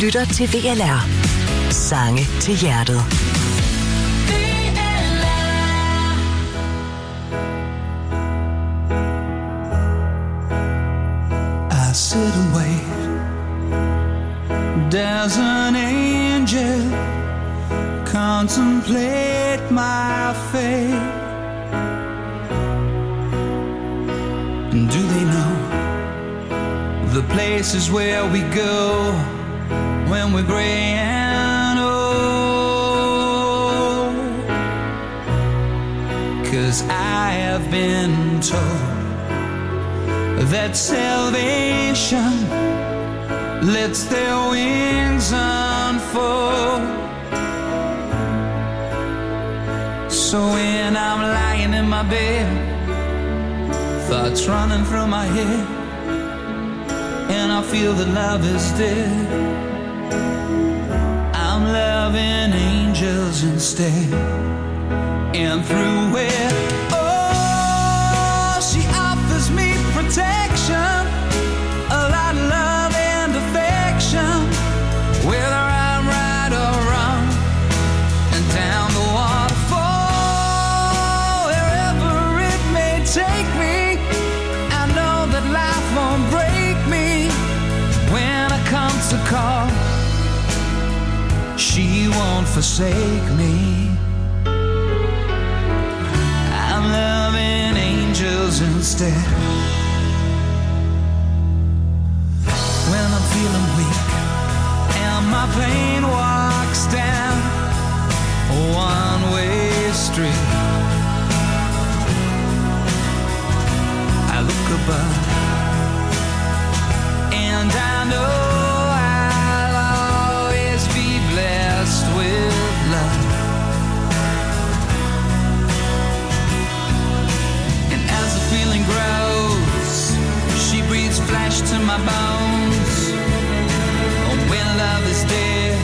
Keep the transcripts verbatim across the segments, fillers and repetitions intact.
lytter til V L R. Sange til hjertet. I sit and wait. There's an angel contemplate my fate. And do they know the places where we go when we're gray and old? 'Cause I have been told that salvation lets their wings unfold. So when I'm lying in my bed, thoughts running through my head, and I feel that love is dead, I'm loving angels instead. And through it, oh, she offers me protection, a lot of love and affection, whether I'm right or wrong, and down the waterfall, wherever it may take me, I know that life won't break me when I come to call. She won't forsake me. I'm loving angels instead. When I'm feeling weak and my pain walks down a one-way street, I look above and I know I'll always be blessed with love. And as the feeling grows, she breathes flesh to my bones. Oh, when love is dead,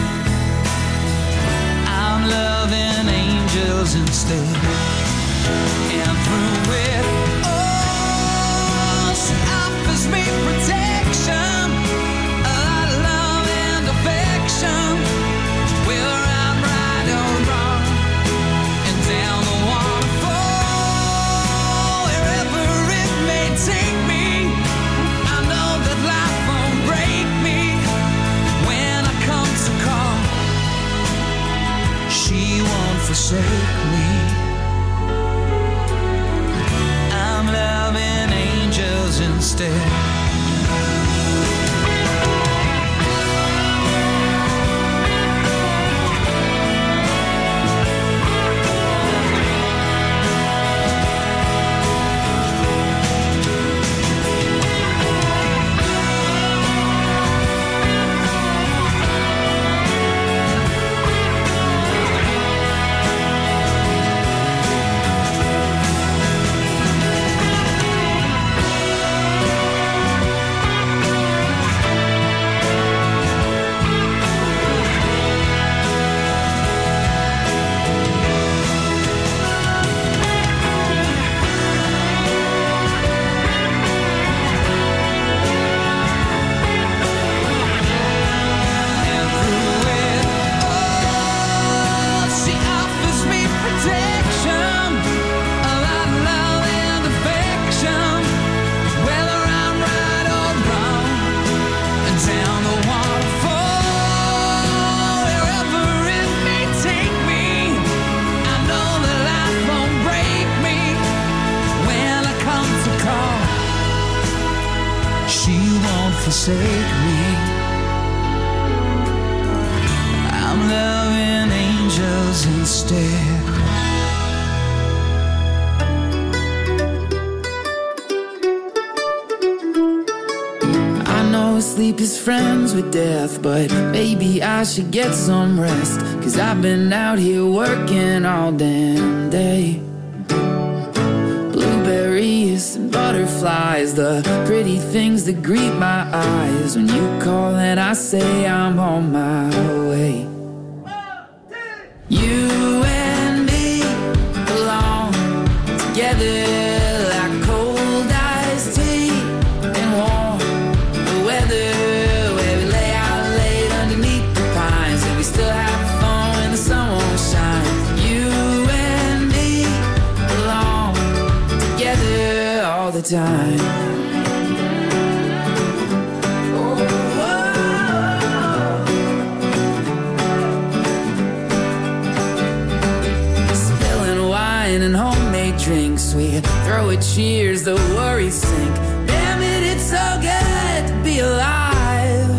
I'm loving angels instead. And through it, oh, she offers me protection, a lot of love and affection, whether I'm right or wrong, and down the waterfall, wherever it may take me, I know that life won't break me when I come to call. She won't forsake me. I'm loving angels instead. Forsake me. I'm loving angels instead. I know sleep is friends with death, but maybe I should get some rest, 'cause I've been out here working all damn day. Blueberries and butterflies, the pretty things that greet my eyes when you call and I say I'm on my way. You and me belong together like cold iced tea and warm the weather, where we lay out late time. And homemade drinks, we throw a cheers, the worries sink. Damn it, it's so good to be alive.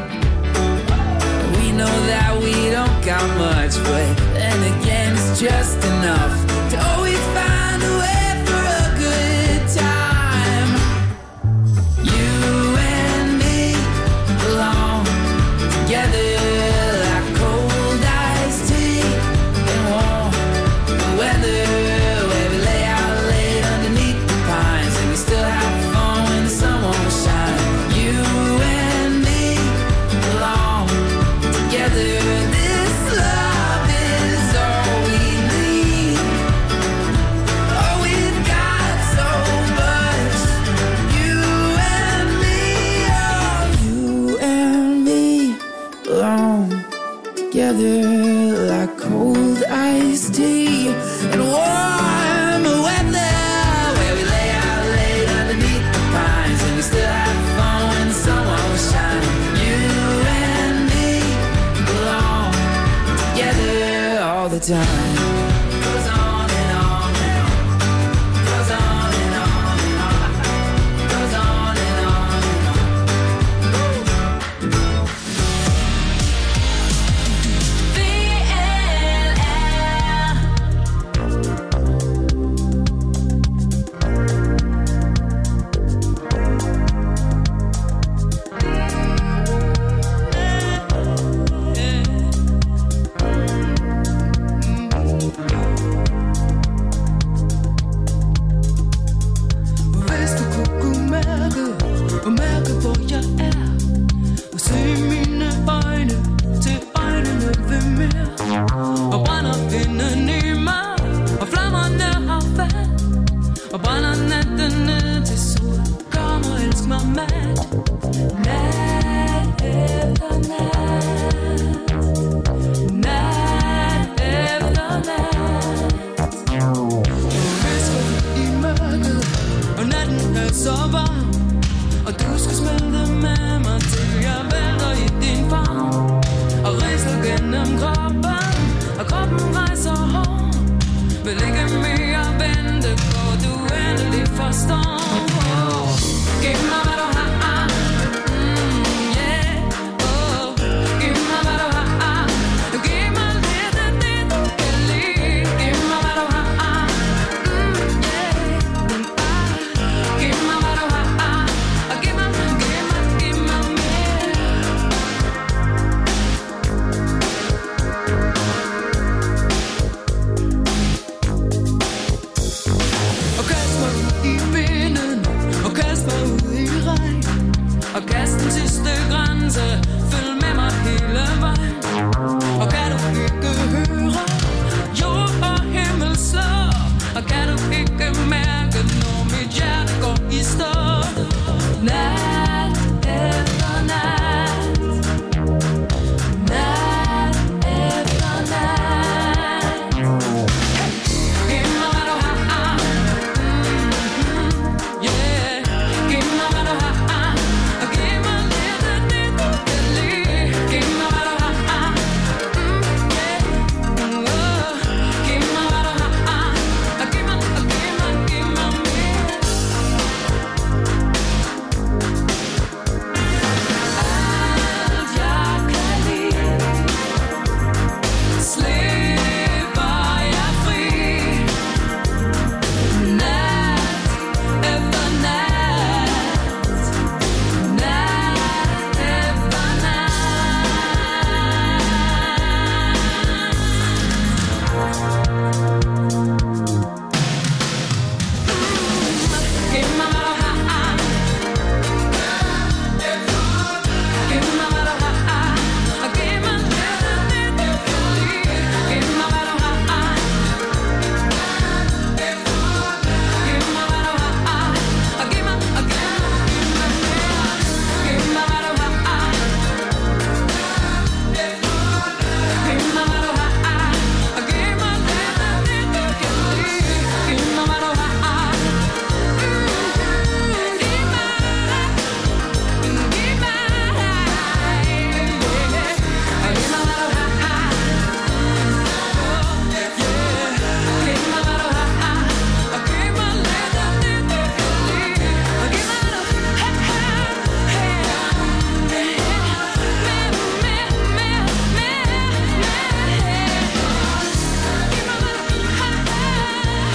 We know that we don't got much, but then again it's just enough to always find a way for a good time. You and me belong together like cold iced tea and warm weather. Like cold iced tea and warm weather, where we lay out late underneath the pines and we still have fun when the sun won't shine. You and me belong together all the time. Goes on and on and on. Goes on and on and on. Goes on and on and on. Orgasmer i vinden, orgasmer ude i regn.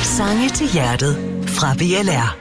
Sange til hjertet fra V L R.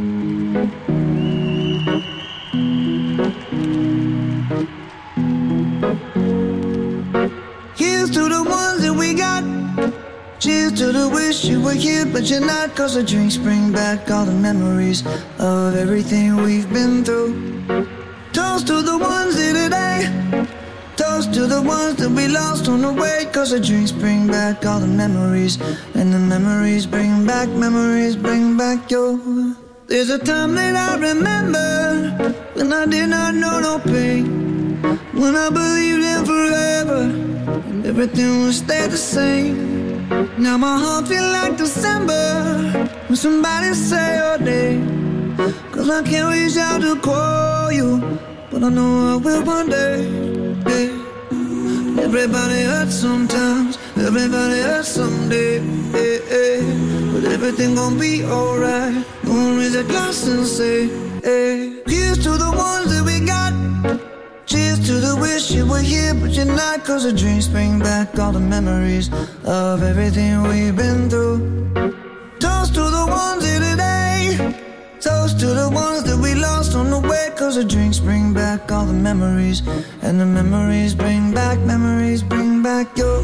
Here's to the ones that we got. Cheers to the wish you were here, but you're not. Cause the drinks bring back all the memories of everything we've been through. Toast to the ones here today. Toast to the ones that we lost on the way. Cause the drinks bring back all the memories. And the memories bring back, memories bring back your. There's a time that I remember when I did not know no pain, when I believed in forever and everything would stay the same. Now my heart feel like December when somebody say your name. Cause I can't reach out to call you, but I know I will one day, yeah. Everybody hurts sometimes, everybody hurts someday, yeah, yeah. But everything gon' be alright. Gonna raise a glass and say, hey. Here's to the ones that we got. Cheers to the wish you were here, but you're not. Cause the drinks bring back all the memories of everything we've been through. Toast to the ones here today. Toast to the ones that we lost on the way. Cause the drinks bring back all the memories. And the memories bring back, memories bring back your.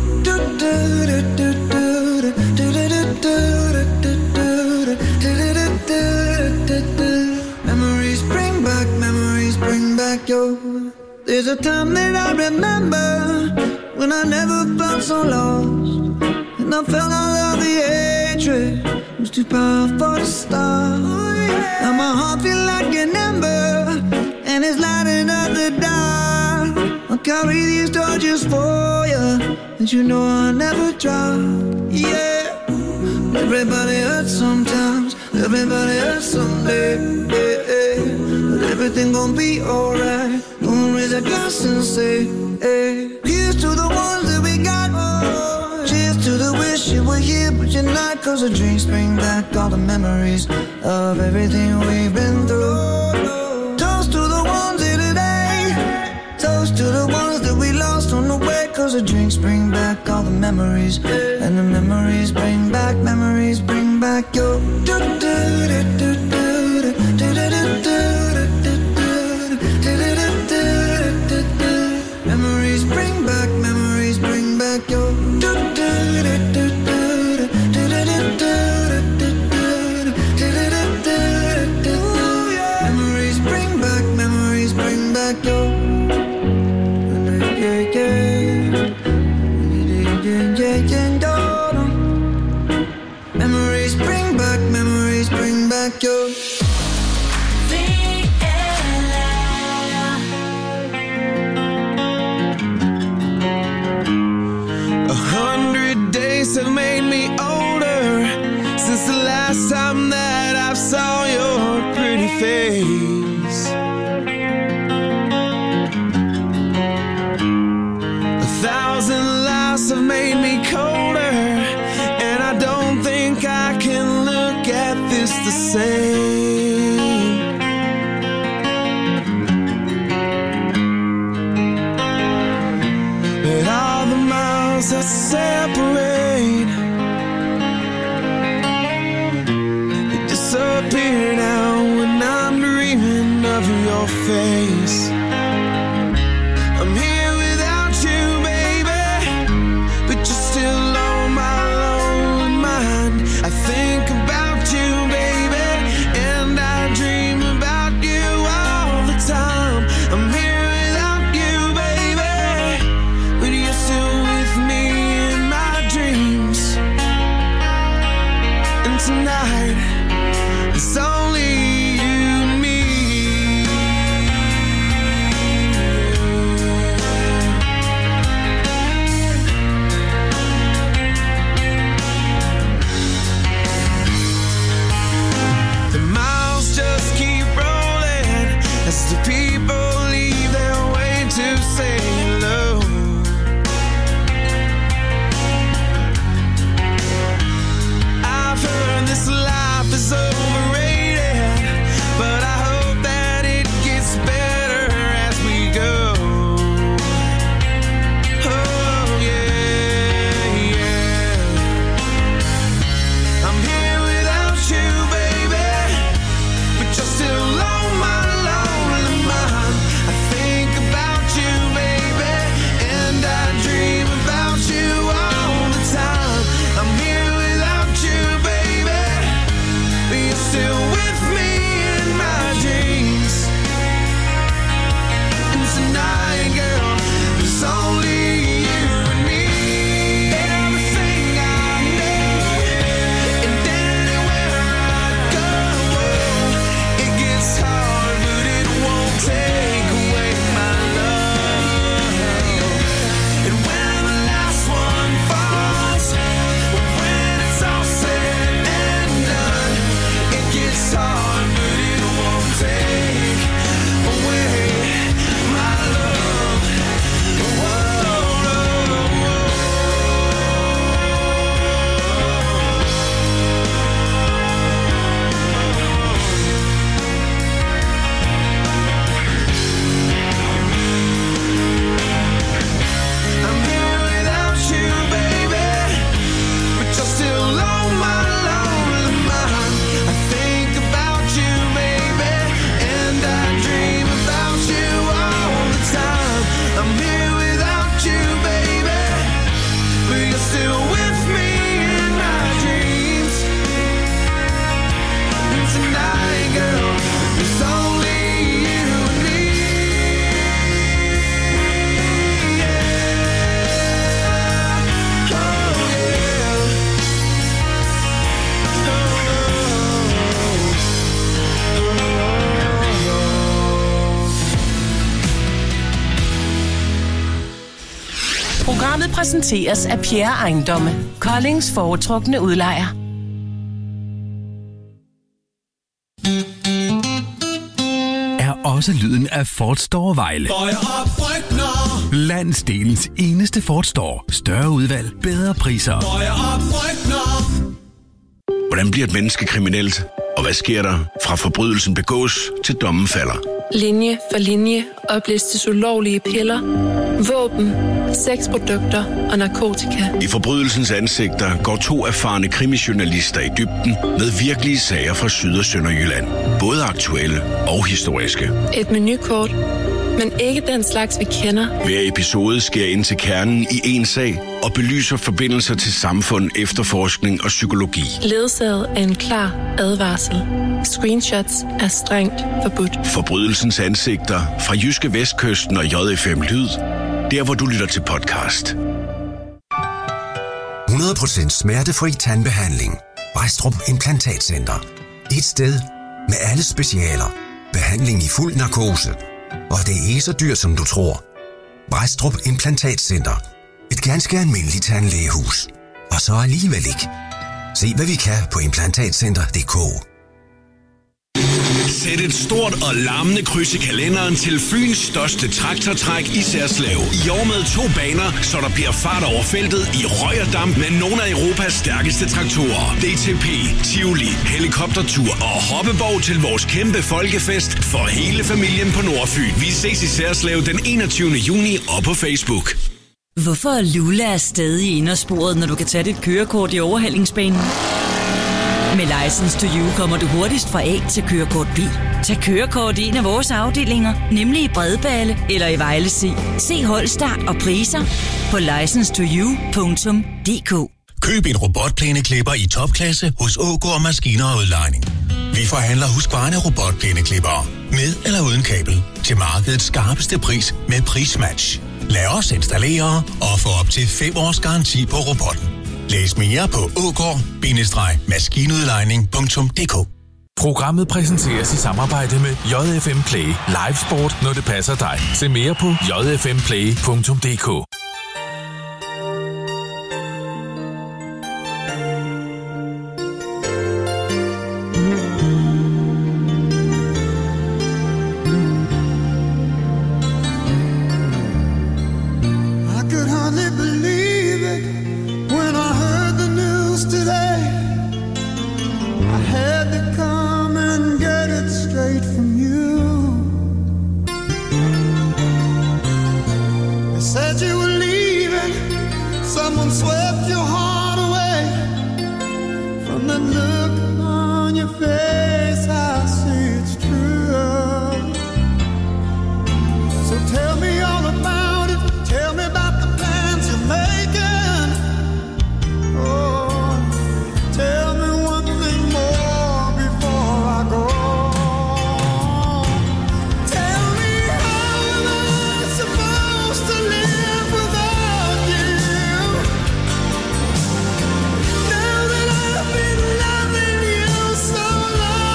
Memories bring back, memories bring back your. There's a time that I remember when I never felt so lost, and I felt all of the hatred was too powerful to stop. Now my heart feel like an ember, and it's lighting up the dark. I'll carry these torches for you, and you know I'll never drop. Yeah, everybody hurts sometimes, everybody hurts someday, yeah, yeah. But everything gon' be alright. Gonna raise a glass and say, hey. Here's to the ones that we got. Oh, cheers to the wish you were here, but you're not. Cause the drinks bring back all the memories of everything we've been through. Toast to the ones here today. Toast to the ones that we lost on the way. Cause the drinks bring back all the memories. And the memories bring back, memories bring back your. Memories bring back, memories bring back your. Memories bring back, memories bring back your. Yeah, yeah, yeah, yeah. Memories bring back, memories bring back your. Have made me older since the last time that I saw your pretty face. A thousand lives have made me colder, and I don't think I can look at this the same. But all the miles that separate disappear now when I'm dreaming of your face. I'm here without you, baby, but you're still on my lonely mind. I think about you, baby, and I dream about you all the time. I'm here without you, baby, but you're still with me in my dreams. And tonight it's only you and me. The miles just keep rolling as the people leave their way to say hello. I've heard this life is overrated, but I hope that it gets better as we go. Oh yeah, yeah. I'm here Programmet præsenteres af Pierre Ejendomme, Koldings foretrukne udlejer. Er også lyden af Ford Store Vejle. Landsdelens eneste Ford Store. Større udvalg, bedre priser. Hvordan bliver et menneske kriminelt? Og hvad sker der fra forbrydelsen begås til dommen falder? Linje for linje oplistes ulovlige piller, våben, sexprodukter og narkotika. I forbrydelsens ansigter går to erfarne krimijournalister i dybden med virkelige sager fra Syd- og Sønderjylland. Både aktuelle og historiske. Et menukort, men ikke den slags, vi kender. Hver episode sker ind til kernen i en sag og belyser forbindelser til samfund, efterforskning og psykologi. Ledsaget af en klar advarsel. Screenshots er strengt forbudt. Forbrydelsens ansigter fra Jyske Vestkysten og J F M Lyd. Der, hvor du lytter til podcast. hundrede procent smertefri tandbehandling. Brædstrup Implantatcenter. Et sted med alle specialer. Behandling i fuld narkose. Og det er ikke så dyrt, som du tror. Brædstrup Implantatcenter. Et ganske almindeligt tandlægehus. Og så alligevel ikke. Se, hvad vi kan på implantatcenter punktum d k. Sæt et stort og larmende kryds i kalenderen til Fyns største traktortræk i Særslev. I år med to baner, så der bliver fart over feltet i røg og damp med nogle af Europas stærkeste traktorer. D T P, Tivoli, helikoptertur og hoppeborg til vores kæmpe folkefest for hele familien på Nordfyn. Vi ses i Særslev den enogtyvende juni og på Facebook. Hvorfor er Lula er stadig i indersporet, når du kan tage dit kørekort i overhalingsbanen? Med License to You kommer du hurtigst fra A til kørekort B. Tag kørekort i en af vores afdelinger, nemlig i Bredbale eller i Vejle C. Se holdstart og priser på licence to you punktum d k. Køb en robotplæneklipper i topklasse hos Ågaard Maskiner og Udlejning. Vi forhandler husqvarna robotplæneklipper med eller uden kabel til markedets skarpeste pris med prismatch. Lad os installere og få op til fem års garanti på robotten. Læs mere på ågaard maskinudlejning punktum d k. Programmet præsenteres i samarbejde med J F M Play. Live sport, når det passer dig. Se mere på j f m play punktum d k. So long.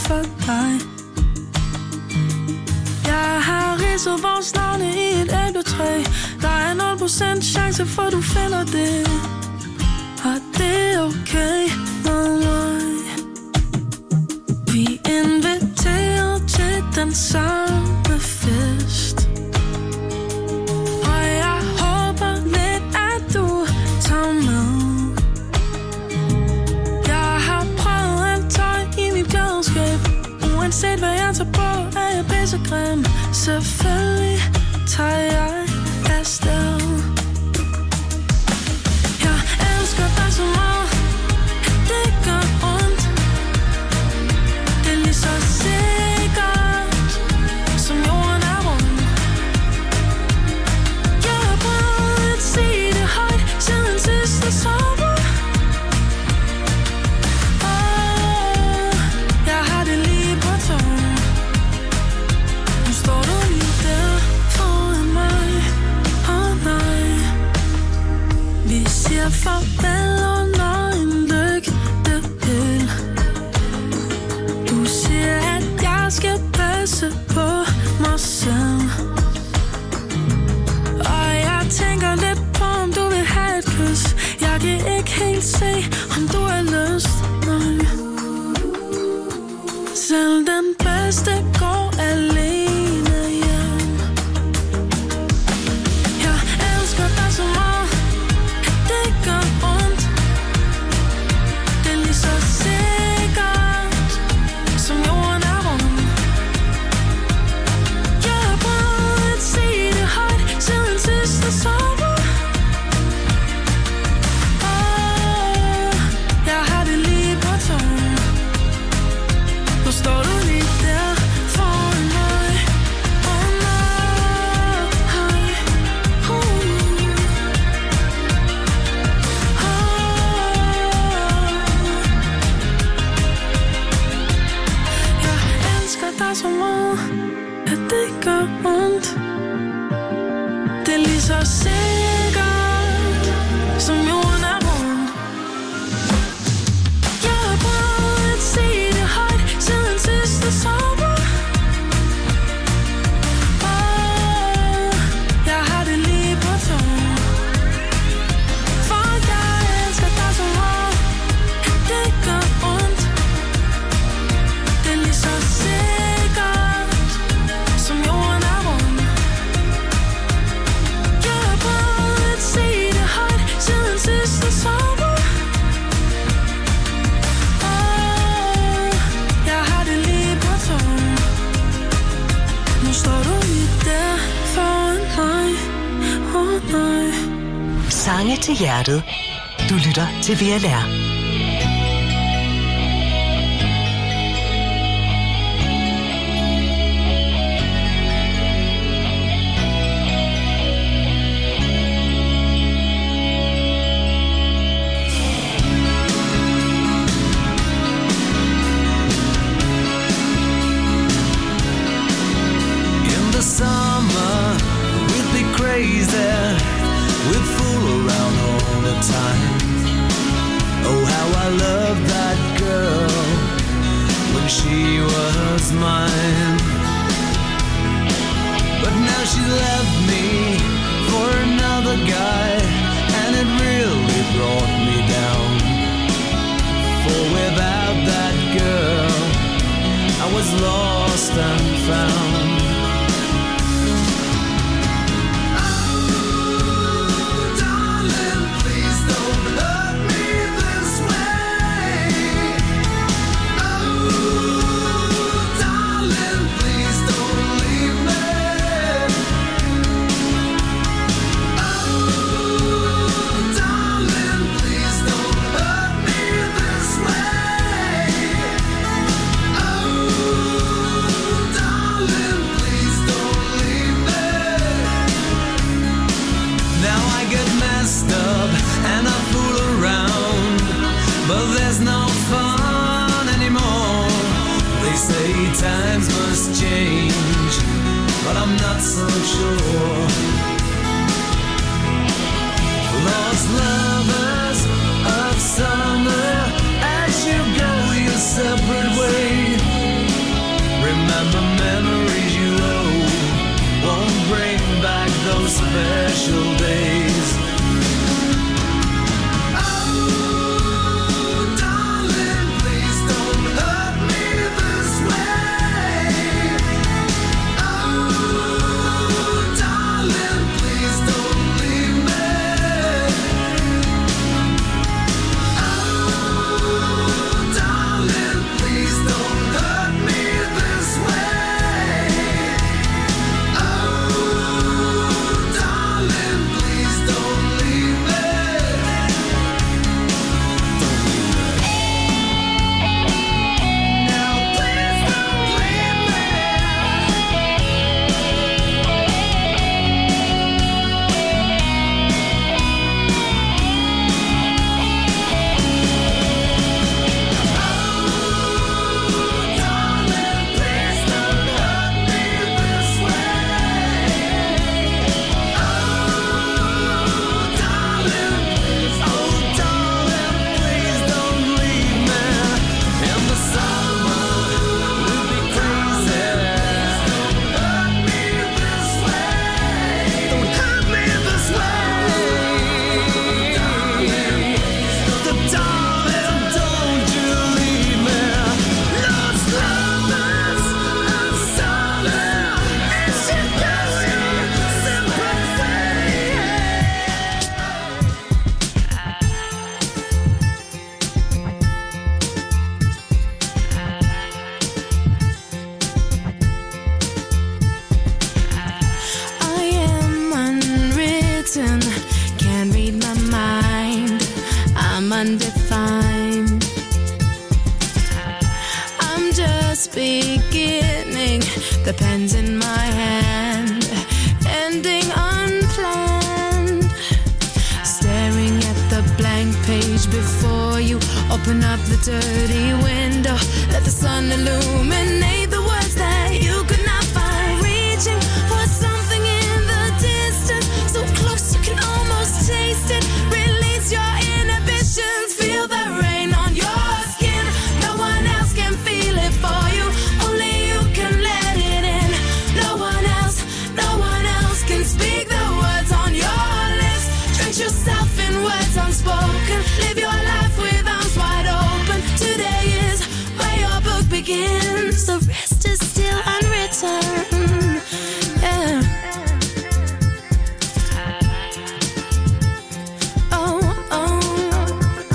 for dig. Jeg har ridset vores navne i et æbletræ. Der er nul procent chance for du finder det. Og det er okay med mig. Vi inviterer til den samme fest. Og jeg håber lidt, at du tager med. Jeg har prøvet alt tøj i mit klædeskab. Uanset hvad jeg tager på, er jeg pissegrim. Selvfølgelig tager jeg afsted. Jeg elsker dig så meget, at det gør ondt. Det er lige så sikkert, som jorden er rund. Jeg har prøvet at sige det højt siden sidste sommer. Åh, jeg har det lige på tungen. Nu står du lige der foran mig. Åh nej. Vi siger farvel under en lygtepæl. Du siger, at jeg skal passe på mig selv. Og jeg tænker lidt på, om du vil have et kys. Jeg kan ikke helt se, om du har lyst. Nej. Selv den bedste går alene hjem. Jeg elsker dig så meget, at det gør ondt. Det er lige så sikkert, som jorden er rund. Jeg har prøvet at sige det højt siden sidste sommer. Åh, jeg har det lige på tungen. Nu står du lige der foran mig. Åh nej. Uh. Jeg elsker dig så meget, at det gør ondt. Det er lige så sikkert, som jorden er rund. Jeg har prøvet at sige det højt siden sidste sommer. Åh, jeg har det lige på tungen. For jeg elsker dig så meget, at det gør ondt. Det er lige så sikkert, som jorden er rund. Jeg har prøvet at sige det højt siden sidste sommer. Åh, jeg har det lige på tungen. Nu står du lige der foran mig. Åh nej. Sange til hjertet. Du lytter til V L R. In the summer, we'd be crazy. We'd fool around all the time. Oh, how I loved that girl when she was mine. But now she left me for another guy, and it really brought me down. For without that girl, I was lost and found. Times must change, but I'm not so sure. Lost lovers of summer, as you go your separate way. this beginning, the pen's in my hand, ending unplanned. Staring at the blank page before you, open up the dirty window, let the sun illuminate the words that you could not find. Reaching for something in the distance, so close you can almost taste it. Release your inhibitions, feel the rain on your skin. No one else can feel it for you, only you can let it in. No one else, no one else can speak the words on your lips. Drench yourself in words unspoken, live your life with arms wide open. Today is where your book begins, the rest is still unwritten. Yeah. Oh, oh.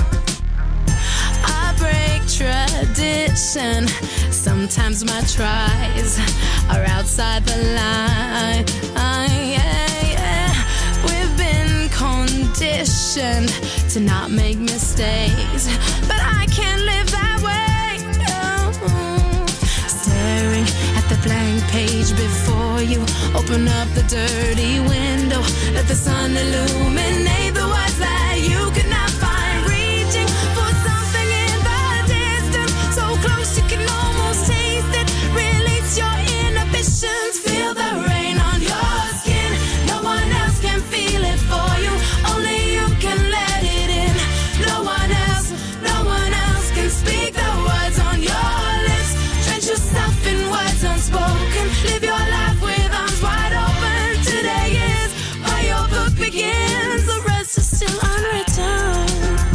I break tradition. Sometimes my tries are outside the line. Uh, yeah, yeah. We've been conditioned to not make mistakes, but I can't live that way. Oh. Staring at the blank page before you, open up the dirty window, let the sun illuminate the words that you could not find. Reaching for something in the distance, so close you can almost taste it. Release your inhibitions, feel the rain on your skin. No one else can feel it for you, only you can let it in. No one else, no one else can speak the words on your lips. Drench yourself in words unspoken, live your life with arms wide open. Today is where your book begins, the rest is still unwritten.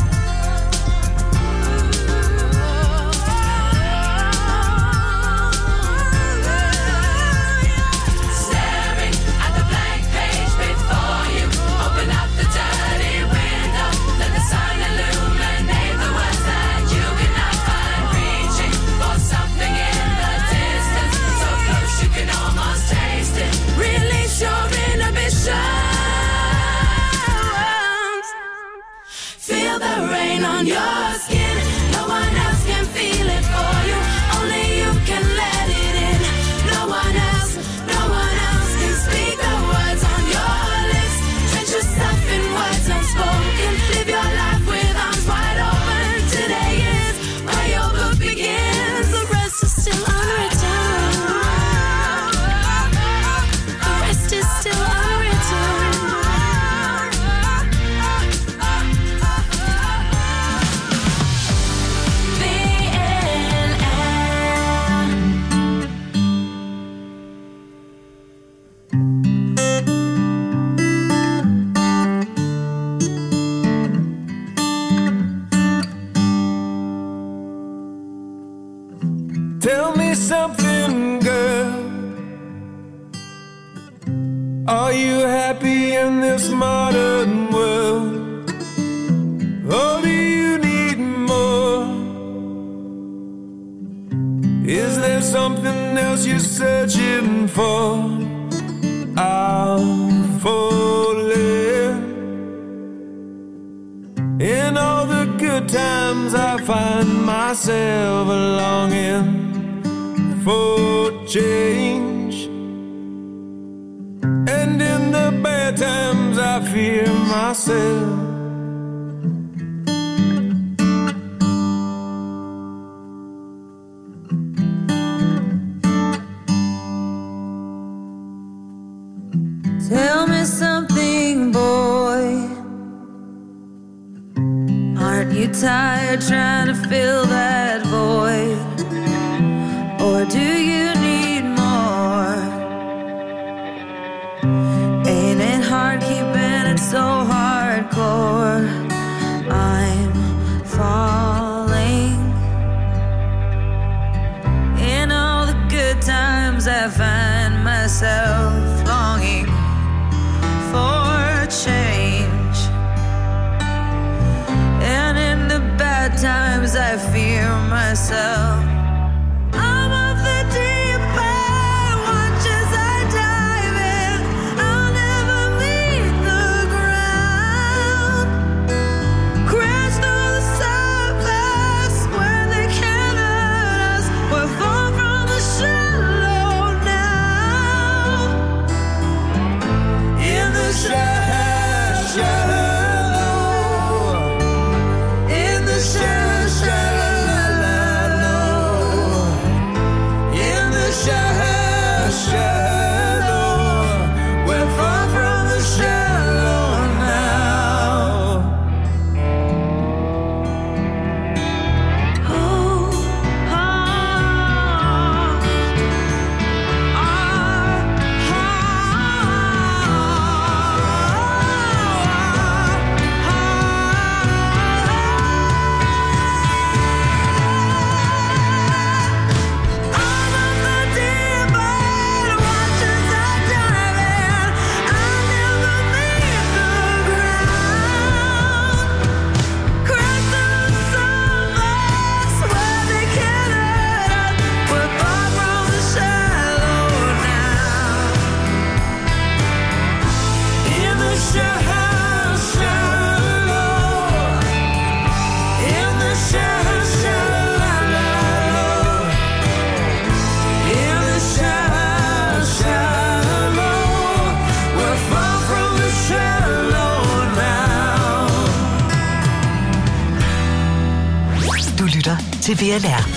Staring at the blank page before you, open up the dirty window, let the sun illuminate the words that you cannot find. Reaching for something in the distance, so close you can almost taste it. Release your inhibitions, feel the rain on your skin. No one else can feel it for you, only you can let it in. No one else, no one else can speak the words on your lips. Drench yourself in words unspoken, live your life with arms wide open. Today is where your book begins, the rest is still unwritten. The rest is still unwritten. Tell me something, girl. Are you happy in this modern world? Or do you need more? Is there something else you're searching for? I'm falling. In all the good times I find myself longing for change, and in the bad times I fear myself. Tell me something, boy. Aren't you tired trying to fill that void? Or do you need more? Ain't it hard keeping it so hardcore? I'm falling. In all the good times I find myself longing for change, and in the bad times I fear myself. I'm of the deep end, watch as I dive in. I'll never meet the ground. Crash through the surface where they can't hurt us. We're far from til V L R.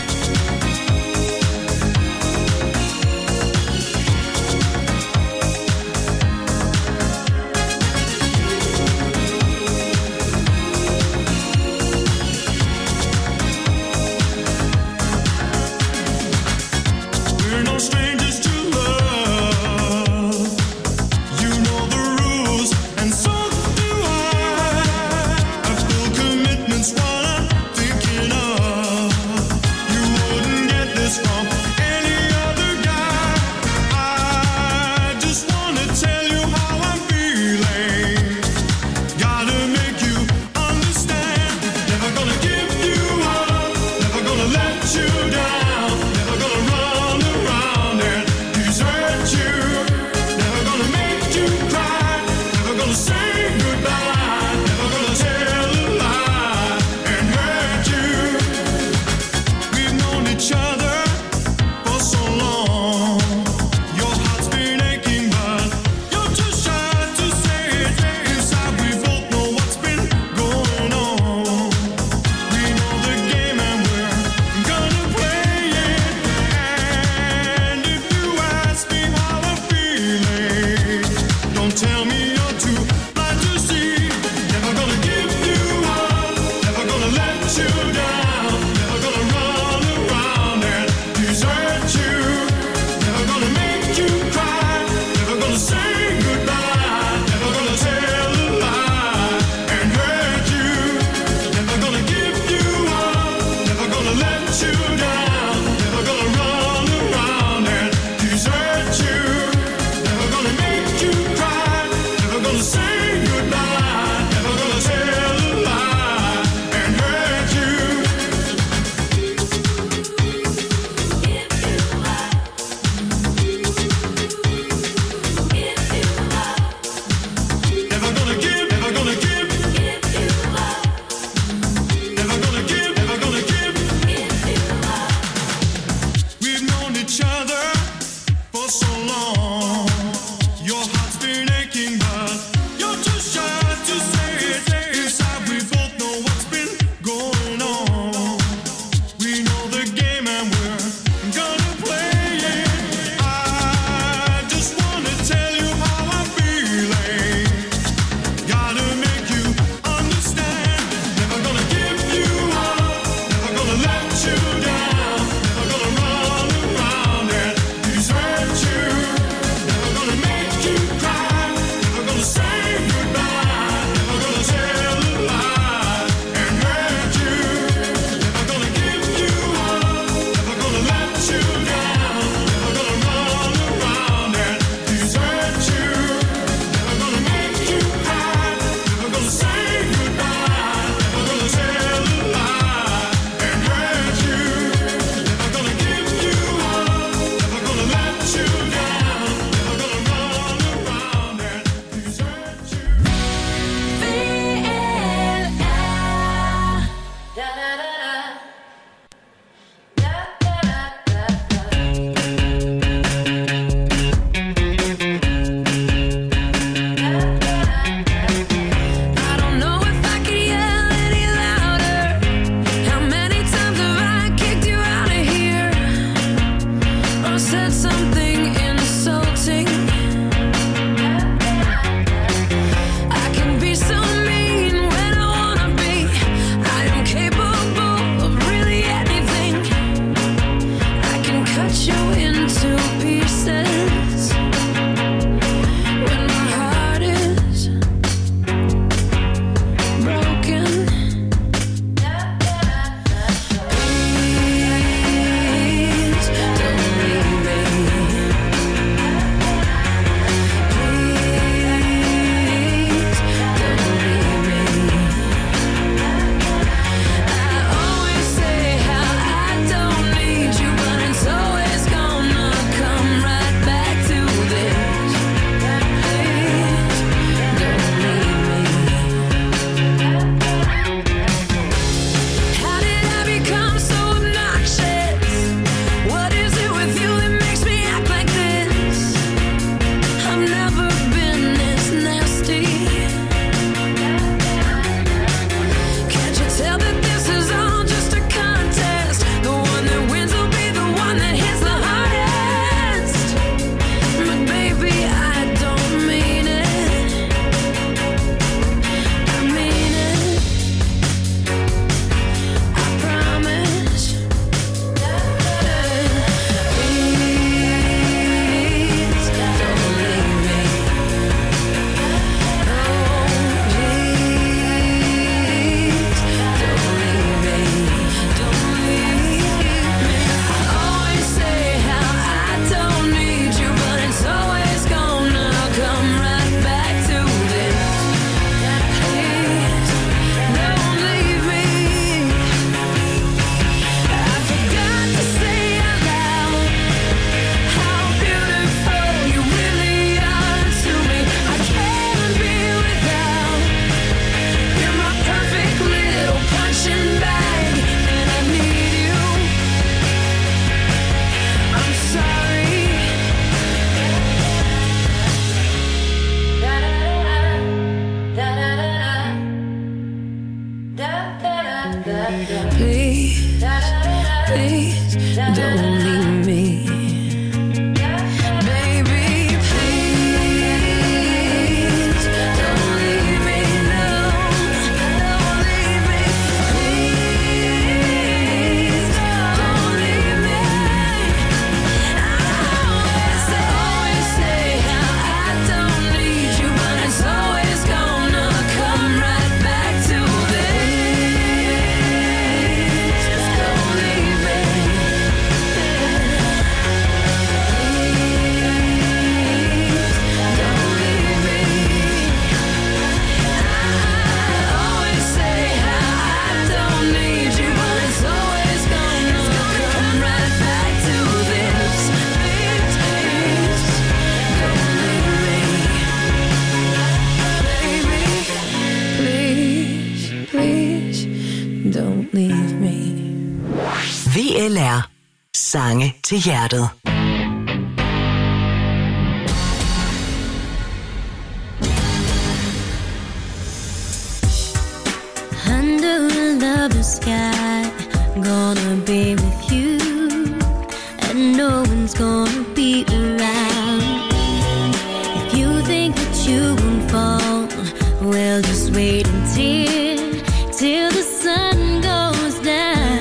Back Sange til hjertet. Under a lover's sky, gonna be with you, and no one's gonna be around. If you think that you won't fall, well, just wait until, till the sun goes down.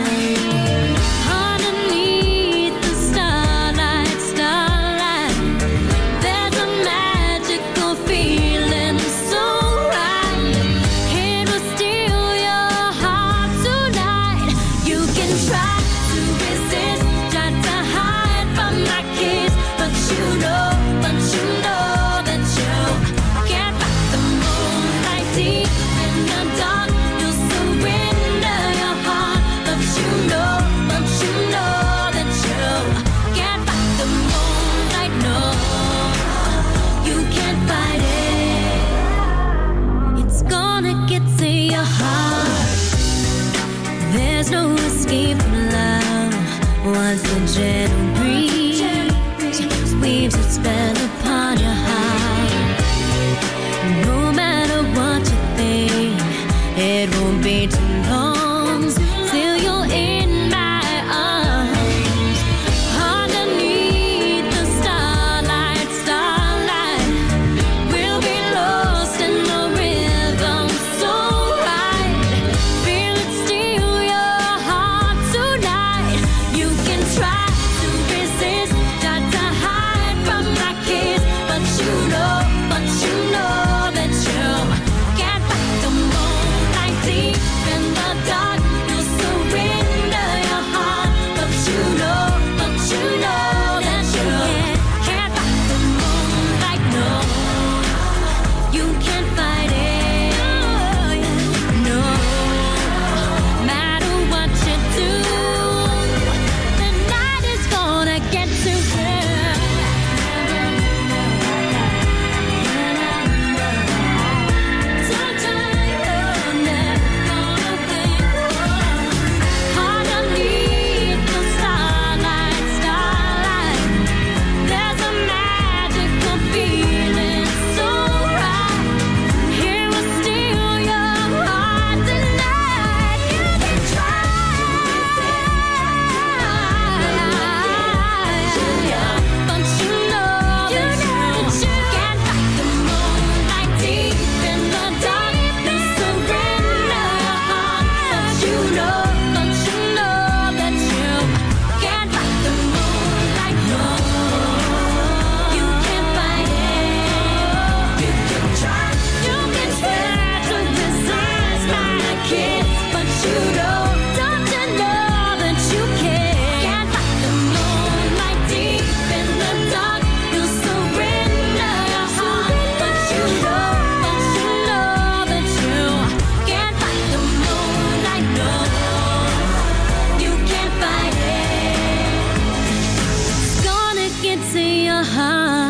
Underneath the starlight, starlight, there's a magical feeling so right. It will steal your heart tonight. You can try to resist, try to hide from my kiss, but you know, but you know that you can't fight the moonlight deep in the dark. You'll surrender your heart, but you know, but you know that you can't fight the moonlight. No, you can't fight it. It's gonna get to your heart. There's no escape from love once the gentle breeze weaves its spell upon your heart. No matter what you think, it won't be too long till you're in my arms. Underneath the starlight, starlight, we'll be lost in the rhythm so right. Feel it steal your heart tonight. You can try to resist, try to hide from my kiss, but you know, but you know that you can't fight the moonlight deep in the dark. You'll surrender your heart, but you know, but you know that you can't fight the moonlight. No, you can't fight it. No, matter what you do, the night is gonna get to you. Underneath the starlight, starlight, there's a magical feeling so right. Here will steal your heart tonight. You can try, but you know that you can't fight the moonlight deep in the dark. You surrender your heart, but you know, but you know that you can't fight the moonlight. No, you can't fight it. You can try, you can try to resist my kiss, but you know, don't you know that you can't fight the moonlight deep in the dark. You surrender your heart, but you know, but you know that you can't fight the moonlight. No, you can't fight it. It's gonna get to your heart.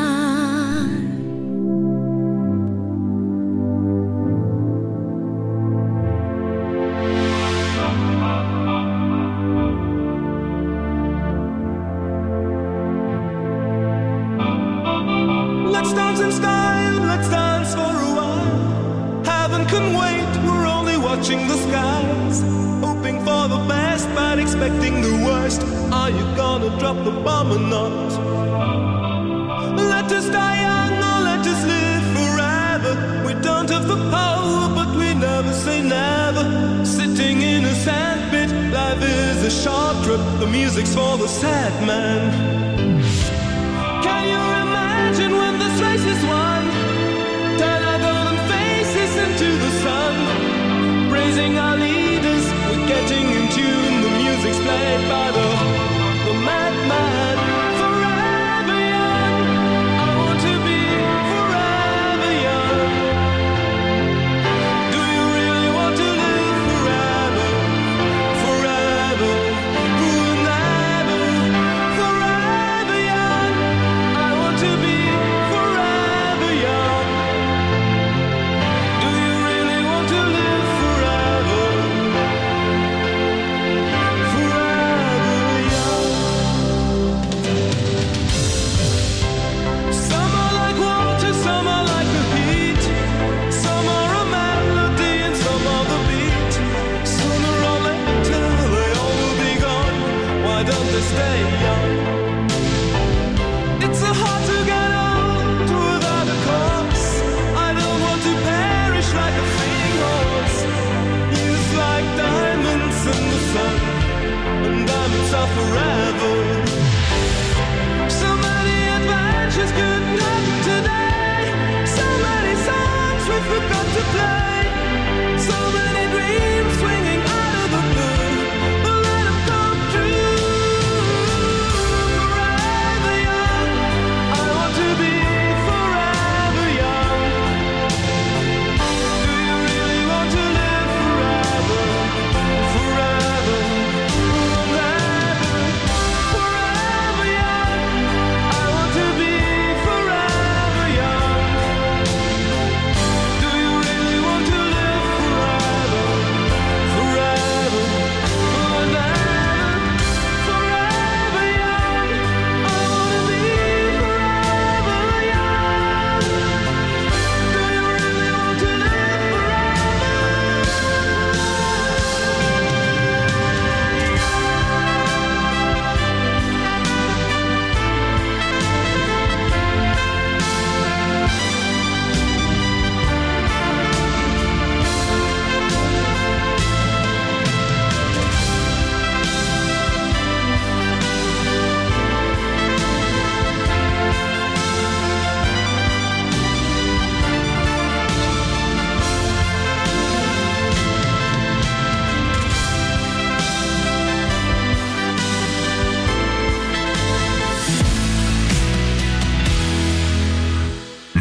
Let's dance in style, let's dance for a while. Heaven can wait, we're only watching the skies. Hoping for the best, but expecting the worst. Are you gonna drop the bomb or not? Let us die young or let us live forever. We don't have the power, but we never say never. Sitting in a sandpit, life is a short trip. The music's for the sad man. Can you imagine when this race is won? Turn our golden faces into the sun. Praising our leaders, we're getting in tune. The music's played by the, the madman. Forever young, I want to be forever young. Do you really want to live forever? Forever, forever, forever.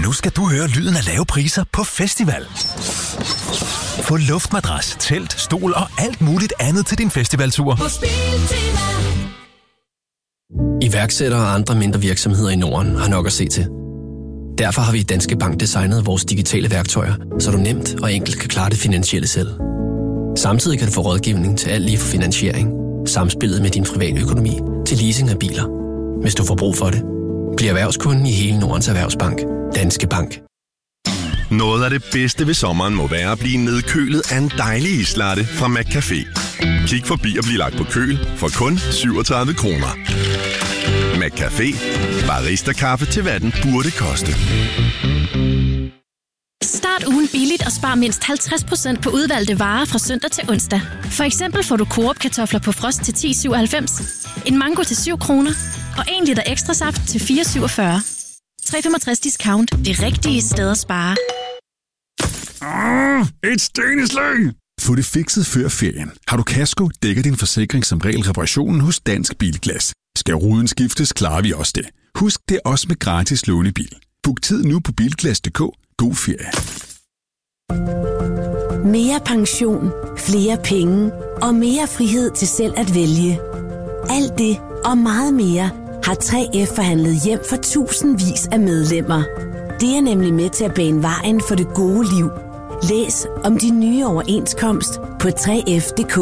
nu skal du høre lyden af lave priser på festival. Få luftmadras, telt, stol og alt muligt andet til din festivaltur. Iværksættere og andre mindre virksomheder i Norden har nok at se til. Derfor har vi i Danske Bank designet vores digitale værktøjer, så du nemt og enkelt kan klare det finansielle selv. Samtidig kan du få rådgivning til alt lige fra finansiering, samspillet med din private økonomi til leasing af biler. Hvis du får brug for det, bliv erhvervskunden i hele Nordens Erhvervsbank. Danske Bank. Noget af det bedste ved sommeren må være at blive nedkølet af en dejlig islatte fra McCafé. Kig forbi og bliv lagt på køl for kun syvogtredive kroner. McCafé. Barista-kaffe til hvad den burde koste. Start ugen billigt og spar mindst halvtreds procent på udvalgte varer fra søndag til onsdag. For eksempel får du Coop-kartofler på frost til ti syvoghalvfems, en mango til syv kroner og en liter ekstra saft til fire syvogfyrre. tre komma femogtres discount. Det rigtige sted at spare. Ah, et steneslag! Få det fikset før ferien. Har du kasko, dækker din forsikring som regel reparationen hos Dansk Bilglas. Skal ruden skiftes, klarer vi også det. Husk, det er også med gratis lånebil. Book tid nu på bilglas punktum d k. God ferie. Mere pension, flere penge og mere frihed til selv at vælge. Alt det og meget mere har tre F forhandlet hjem for tusindvis af medlemmer. Det er nemlig med til at bane vejen for det gode liv. Læs om de nye overenskomst på tre F punktum d k.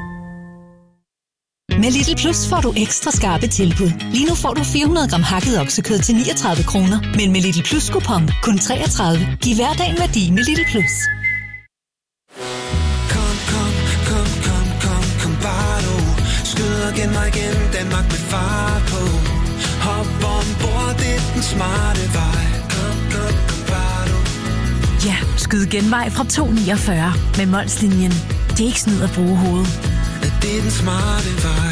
Med Lidl Plus får du ekstra skarpe tilbud. Lige nu får du fire hundrede gram hakket oksekød til niogtredive kroner. Men med Lidl Plus kupon kun treogtredive. Giv hverdagen værdi med Lidl Plus. Kom, kom, kom, kom, kom, kom bare du. Skyd og gen mig igen, Danmark med fart på. Hop ombord, det er den smarte vej. Kom, kom, kom bare du. Ja, skyd genvej fra to niogfyrre med Molslinjen. Det er ikke snyd at bruge hovedet. Det er den smarte vej.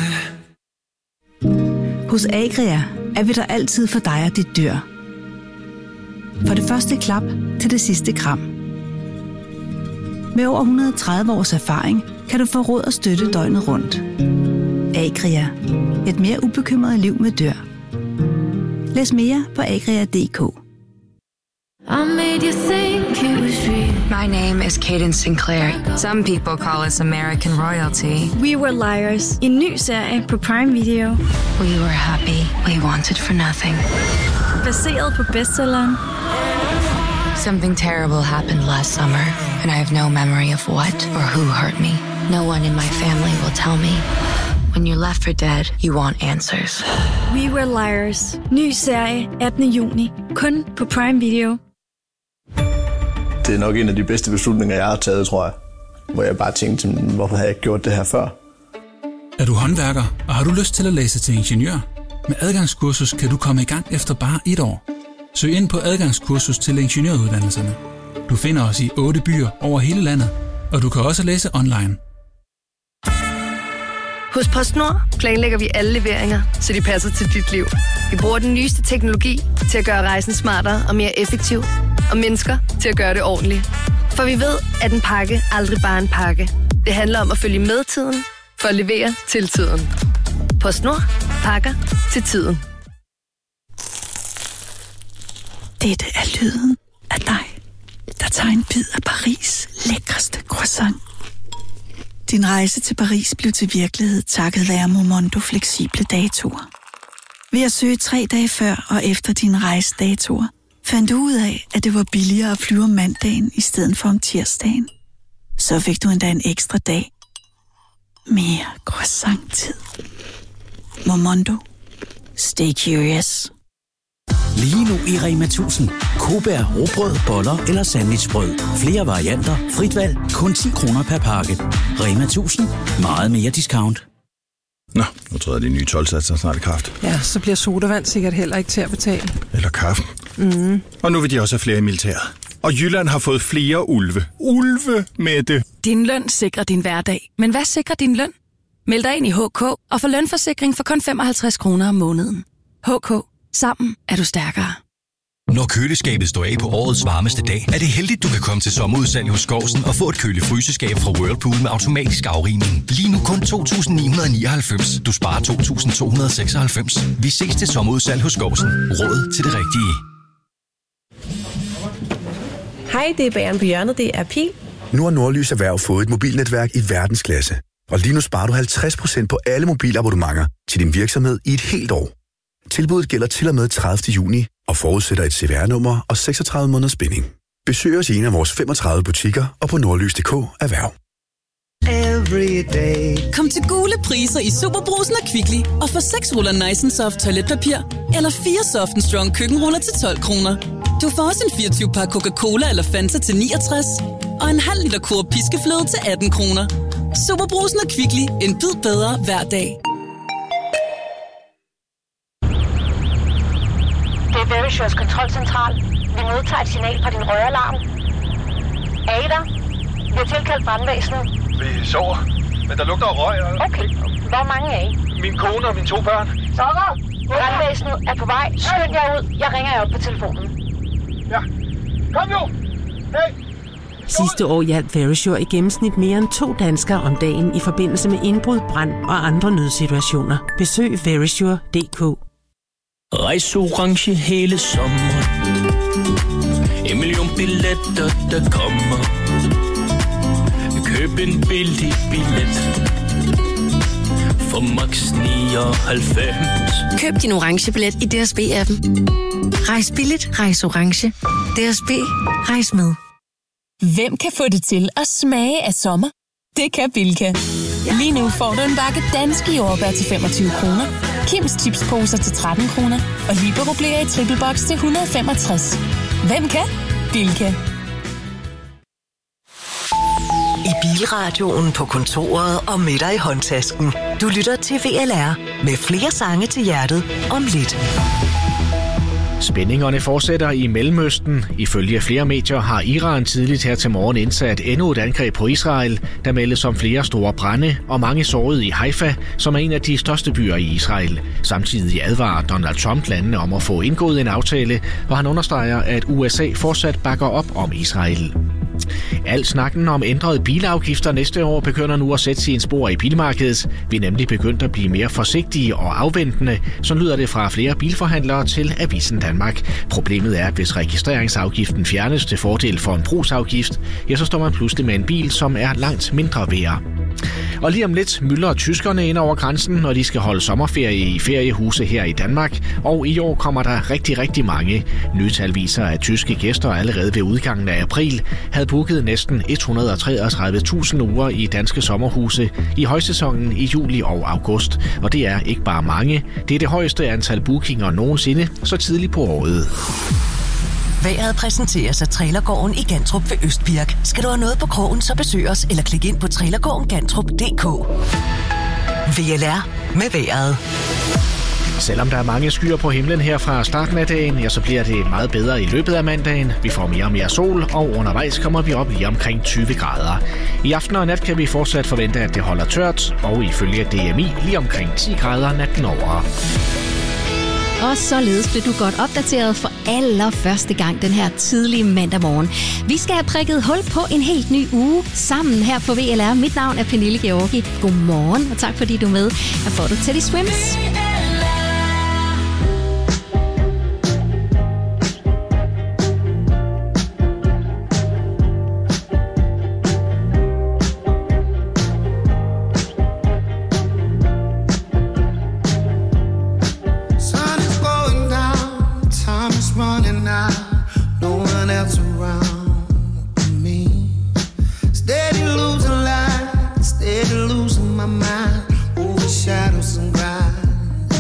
Hos Agria er vi der altid for dig og dit dyr. For det første klap til det sidste kram. Med over et hundrede og tredive års erfaring kan du få råd og støtte døgnet rundt. Agria. Et mere ubekymret liv med dyr. Læs mere på agria punktum d k. I made you think it was real. My name is Cadence Sinclair. Some people call us American royalty. We Were Liars. En ny serie på Prime Video. We were happy. We wanted for nothing. Baseret på bestselleren. Something terrible happened last summer, and I have no memory of what or who hurt me. No one in my family will tell me. When you're left for dead, you want answers. We Were Liars. Ny serie attende juni. Kun på Prime Video. Det er nok en af de bedste beslutninger, jeg har taget, tror jeg. Hvor jeg bare tænkte, hvorfor har jeg ikke gjort det her før? Er du håndværker, og har du lyst til at læse til ingeniør? Med adgangskursus kan du komme i gang efter bare et år. Søg ind på adgangskursus til ingeniøruddannelserne. Du finder os i otte byer over hele landet, og du kan også læse online. Hos PostNord planlægger vi alle leveringer, så de passer til dit liv. Vi bruger den nyeste teknologi til at gøre rejsen smartere og mere effektiv, og mennesker til at gøre det ordentligt. For vi ved, at en pakke aldrig bare er en pakke. Det handler om at følge med tiden, for at levere til tiden. PostNord. Pakker til tiden. Dette er lyden af dig, der tager en bid af Paris' lækreste croissant. Din rejse til Paris blev til virkelighed takket være Momondo fleksible datoer. Ved at søge tre dage før og efter dine rejsedatoer, fandt du ud af, at det var billigere at flyve om mandagen i stedet for om tirsdagen. Så fik du endda en ekstra dag. Mere croissant-tid. Momondo. Stay curious. Lige nu i Rema tusind. Kobær, rugbrød, boller eller sandwichbrød. Flere varianter, frit valg, kun ti kroner per pakke. Rema tusind. Meget mere discount. Nå, nu tror jeg, de nye tolvsatser snart i kraft. Ja, så bliver sodavand sikkert heller ikke til at betale. Eller kaffen. Mm. Og nu vil de også have flere i militæret. Og Jylland har fået flere ulve. Ulve med det. Din løn sikrer din hverdag. Men hvad sikrer din løn? Meld dig ind i H K og få lønforsikring for kun femoghalvtreds kroner om måneden. H K. Sammen er du stærkere. Når køleskabet står af på årets varmeste dag, er det heldigt, du kan komme til sommerudsalg hos Skovsen og få et køle-fryseskab fra Whirlpool med automatisk afrigning. Lige nu kun to tusind ni hundrede nioghalvfems. Du sparer to tusind to hundrede seksoghalvfems. Vi ses til sommerudsalg hos Skovsen. Råd til det rigtige. Hej, det er Bageren på hjørnet. Det er Pil. Nu har Nordlys Erhverv fået et mobilnetværk i verdensklasse. Og lige nu sparer du halvtreds procent på alle mobilabonnementer til din virksomhed i et helt år. Tilbuddet gælder til og med tredivte juni og forudsætter et C V R-nummer og seksogtredive måneders binding. Besøg os i en af vores femogtredive butikker og på nordlys punktum d k erhverv. Kom til Gule priser i Superbrusen og Kvickly og få seks ruller Nice and Soft toiletpapir eller fire Soft and Strong køkkenruller til tolv kroner. Du får også en fireogtyve par Coca-Cola eller Fanta til niogtres og en halv liter Coop piskefløde til atten kroner. Superbrusen og Kvickly. En bid bedre hver dag. Det er Verishures kontrolcentral. Vi modtager et signal fra din røralarm. Er I der? Vi har tilkaldt brandvæsenet. Vi sover, men der lugter af røg. Og... Okay. Hvor mange er I? Min kone og mine to børn. Så brandvæsenet er på vej. Skynd jer ud. Jeg ringer jer op på telefonen. Ja. Kom nu! Hey! Sidste år hjalp Verisure i gennemsnit mere end to danskere om dagen i forbindelse med indbrud, brand og andre nødsituationer. Besøg verisure punktum d k. Rejs orange hele sommeren. En million billetter, der kommer. Køb en billig billet for max nioghalvfems. Køb din orange billet i D S B-appen. Rejs billigt, rejs orange. D S B, rejs med. Hvem kan få det til at smage af sommer? Det kan Bilka. Lige nu får du en bakke danske jordbær til femogtyve kroner, Kims chipsposer til tretten kroner og Libero Blære i triple box til et hundrede og femogtres. Hvem kan? Bilka. I bilradioen, på kontoret og med dig i håndtasken. Du lytter til V L R med flere sange til hjertet om lidt. Spændingerne fortsætter i Mellemøsten. Ifølge flere medier har Iran tidligt her til morgen indsat endnu et angreb på Israel, der meldes om flere store brande og mange sårede i Haifa, som er en af de største byer i Israel. Samtidig advarer Donald Trump landene om at få indgået en aftale, hvor han understreger, at U S A fortsat bakker op om Israel. Al snakken om ændrede bilafgifter næste år begynder nu at sætte sin spor i bilmarkedet. Vi er nemlig begyndt at blive mere forsigtige og afventende, så lyder det fra flere bilforhandlere til Avisen Danmark. Problemet er, at hvis registreringsafgiften fjernes til fordel for en brugsafgift, ja, så står man pludselig med en bil, som er langt mindre værd. Og lige om lidt myldrer tyskerne ind over grænsen, når de skal holde sommerferie i feriehuse her i Danmark. Og i år kommer der rigtig, rigtig mange. Nye tal viser, at tyske gæster allerede ved udgangen af april havde booket næsten et hundrede og treogtredive tusind uger i danske sommerhuse i højsæsonen i juli og august. Og det er ikke bare mange. Det er det højeste antal bookinger nogensinde så tidligt på året. Vejret præsenteres af Trailergården i Gantrup ved Østbirk. Skal du have noget på krogen, så besøg os eller klik ind på trailergården gantrup punktum d k. V L R med vejret. Selvom der er mange skyer på himlen her fra starten af dagen, ja, så bliver det meget bedre i løbet af mandagen. Vi får mere og mere sol, og undervejs kommer vi op lige omkring tyve grader. I aften og nat kan vi fortsat forvente, at det holder tørt, og ifølge D M I lige omkring ti grader natten over. Og således blev du godt opdateret for allerførste gang den her tidlige mandag morgen. Vi skal have prikket hul på en helt ny uge sammen her på V L R. Mit navn er Pernille Georgi. Godmorgen, og tak fordi du er med. Her får du Teddy Swims. Steady losing my mind, overshadows and grind.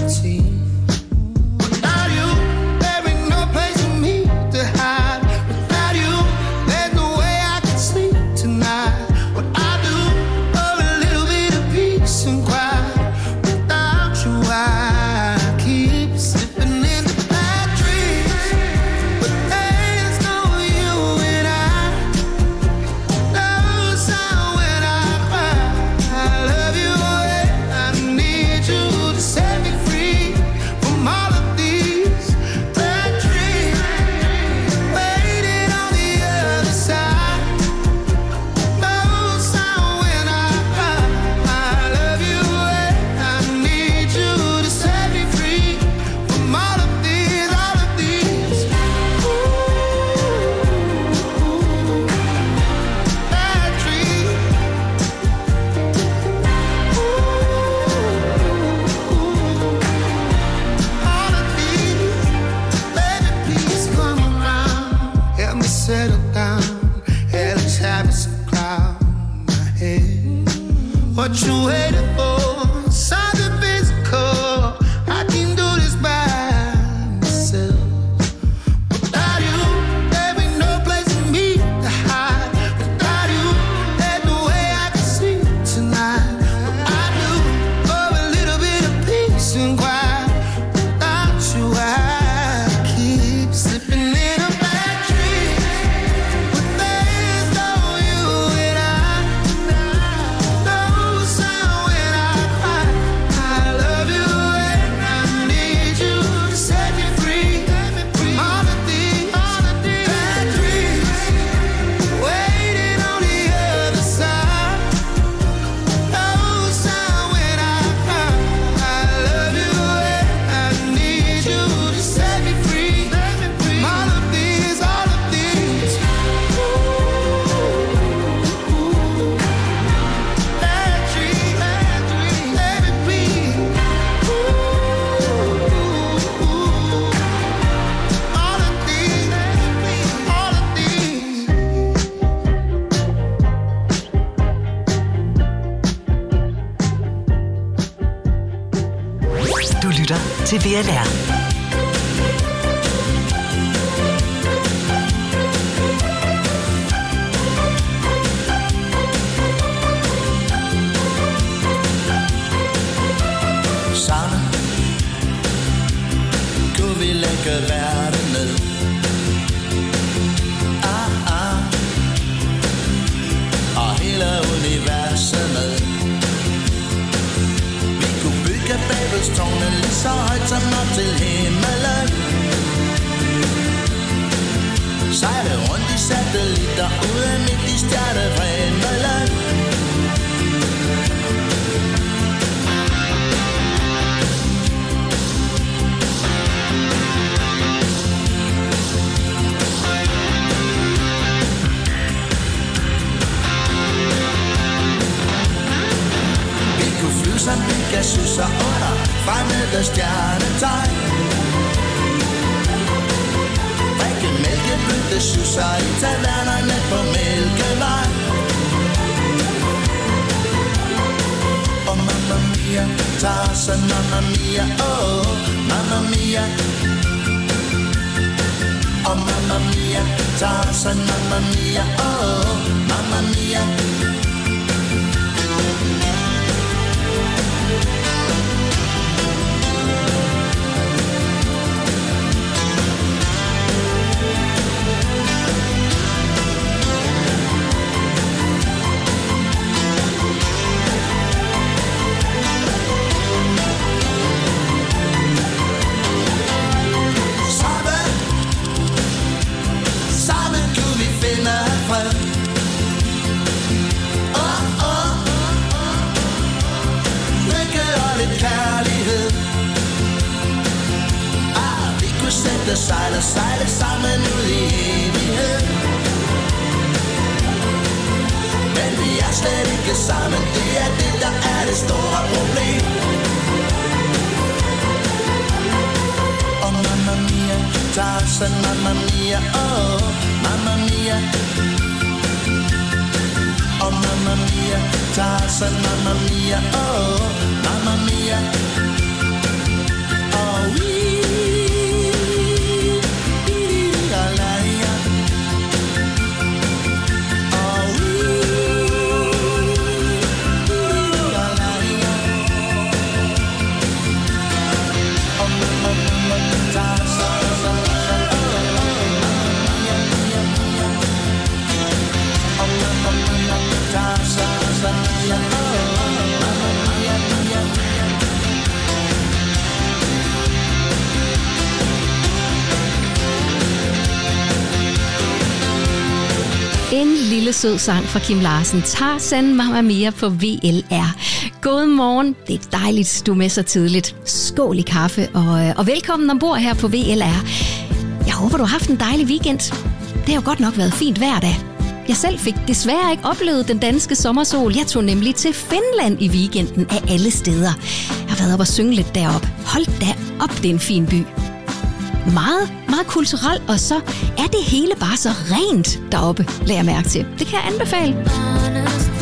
til V L R. Sammen kunne vi lægge verden ned. Ah, ah. Og hele universet med. Vi kunne bygge Babelstårne lige så højt som op til himmelen. Sejle rundt i satellitter ude midt i stjernevrimlen. Som Pegasus og under fremmede stjernetegn. Drikke mælkebøtte susser i tavernerne på Mælkevej. Og mamma mia, Tarzan, mamma mia, oh, mamma mia. Og mamma mia, Tarzan, mamma mia, oh, mamma mia. Sejle, sejle sammen ud i evighed. Men vi er slet ikke sammen. Det er det, der er det store problem. Og mamma mia, Tarzan, mamma mia, oh, mamma mia. Og mamma mia, Tarzan, mamma mia, oh, mamma mia. Oh, we En lille sød sang fra Kim Larsen. Tarzan, Mamma Mia på V L R. God morgen. Det er dejligt, du er med så tidligt. Skål i kaffe, og, og velkommen ombord her på V L R. Jeg håber, du har haft en dejlig weekend. Det har jo godt nok været fint hver dag. Jeg selv fik desværre ikke oplevet den danske sommersol. Jeg tog nemlig til Finland i weekenden af alle steder. Jeg har været op og synge lidt deroppe. Hold da op, det er en fin by. Meget, meget kulturelt, og så er det hele bare så rent deroppe, lader jeg mærke til. Det kan jeg anbefale.